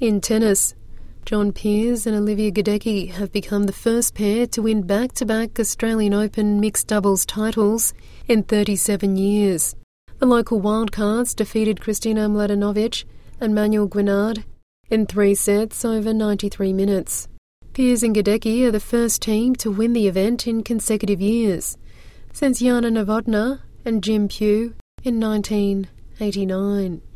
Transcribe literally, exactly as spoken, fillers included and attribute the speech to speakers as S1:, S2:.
S1: In tennis, John Peers and Olivia Gadecki have become the first pair to win back-to-back Australian Open mixed doubles titles in thirty-seven years. The local wildcards defeated Kristina Mladenovic and Manuel Guinard in three sets over ninety-three minutes. Peers and Gadecki are the first team to win the event in consecutive years, since Jana Novotná and Jim Pugh in nineteen eighty-nine.